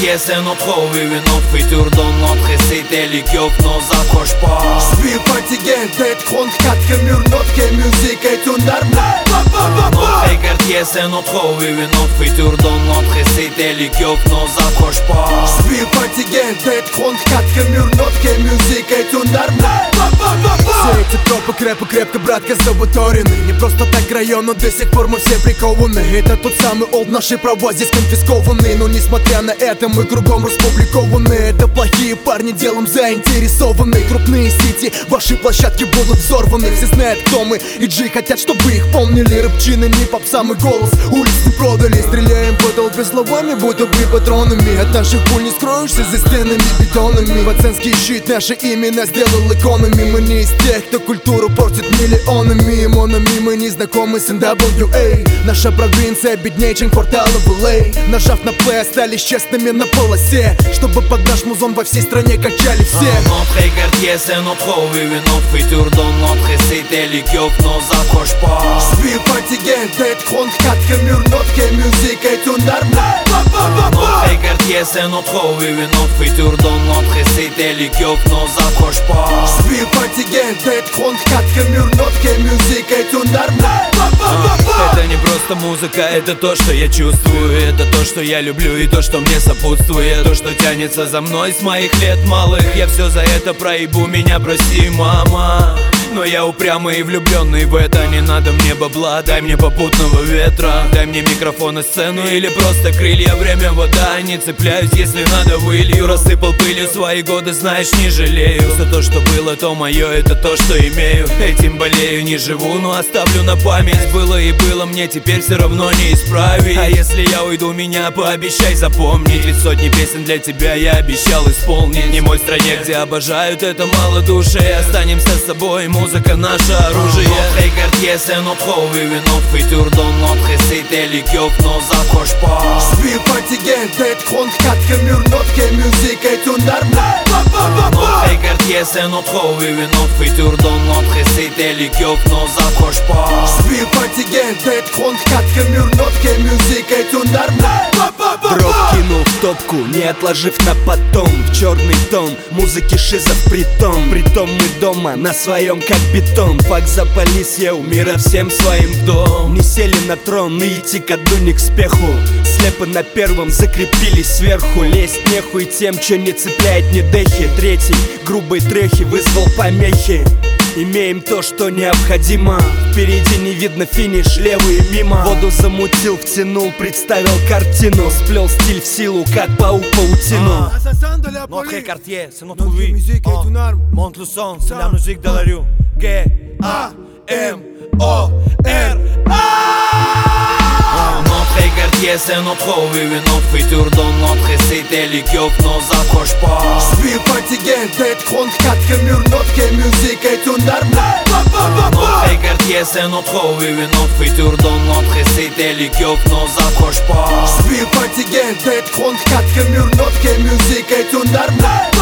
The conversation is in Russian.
quartier c'est notre vie, notre futur dans notre cité. Les keufs nous accrochent pas. Je suis fatigué d'être contre quatre murs. Notre musique est une arme. Notre quartier c'est notre vie, notre futur dans notre cité. Les keufs nous accrochent pas. Je suis fatigué d'être contre quatre murs. Notre musique est une arme. Все эти тропы крепко, братка, забуторены. Не просто так район, но до сих пор мы все прикованы. Это тот самый олд, наши права здесь конфискованы. Но несмотря на это мы кругом распубликованы. Это плохие парни, делом заинтересованы. Крупные сети, ваши площадки будут взорваны. Все знают, кто мы, и G хотят, чтобы их помнили. Рэпчины, не попса, мы голос улицы продали. Стреляем по толпе словами, будто бы патронами. От наших пуль не скроешься за стенами бетонами. Пацанский щит наше имя сделал иконами. Мы не из тех, кто культуру портит миллионами. Монами мы не знакомы с NWA. Наша провинция беднее, чем кварталы в LA. Нажав на плей, остались честными на полосе, чтобы под наш музон во всей стране качали все. Notre quartier c'est notre vie, notre futur dans notre cité. Les keufs nous accrochent pas. Je suis fatigué d'être contre quatre murs. Notre musique est une arme. Notre quartier c'est notre vie, notre futur dans notre cité. Les keufs nous accrochent pas. Je suis fatigué d'être contre quatre murs. Notre musique est une arme. Это не просто музыка, это то, что я чувствую. Это то, что я люблю и то, что мне сопутствует. То, что тянется за мной с моих лет малых. Я все за это проебу, меня прости, мама. Но я упрямый и влюбленный в это. Не надо мне бабла, дай мне попутного ветра. Дай мне микрофон и сцену или просто крылья. Время вода, не цепляюсь, если надо вылью. Рассыпал пылью свои годы, знаешь, не жалею. Все то, что было, то мое, это то, что имею. Этим болею, не живу, но оставлю на память. Было и было, мне теперь все равно не исправить. А если я уйду, меня пообещай запомнить. Ведь сотни песен для тебя я обещал исполнить. Не мой стране, где обожают это малодушие. Останемся с собой, музыка наше оружие. Notre quartier c'est notre vie, notre futur dans notre cité. Les keufs nous accrochent pas. Je suis fatigué d'être contre quatre murs. Notre musique est une arme. Notre quartier c'est notre vie, notre futur dans notre cité. Les keufs nous accrochent pas. Je suis fatigué d'être contre quatre murs. Notre musique est une arme. Дроп кинул в топку, не отложив на потом. В черный тон, музыки шизов притом. Притом мы дома, на своем как бетон. Факт запались, я у мира всем своим дом. Не сели на трон и идти ко дну не к спеху. Слепо на первом закрепились сверху. Лезть нехуй тем, что не цепляет ни дехи. Третий грубой трехи вызвал помехи. Имеем то, что необходимо. Впереди не видно финиш, левый мимо. Воду замутил, втянул, представил картину. Сплел стиль в силу, как паук паутину. Notre quartier, c'est notre vie. Monte le son, c'est la musique de la rue. G-A-M-O-R-A. Notre quartier c'est notre vie, notre futur dans notre cité. Les keufs nous accrochent pas. Je suis fatigué d'être contre quatre murs. Notre musique est une arme. Notre quartier c'est notre vie, notre futur dans notre cité. Les keufs nous accrochent pas. Je suis fatigué d'être contre quatre murs. Notre musique est une arme.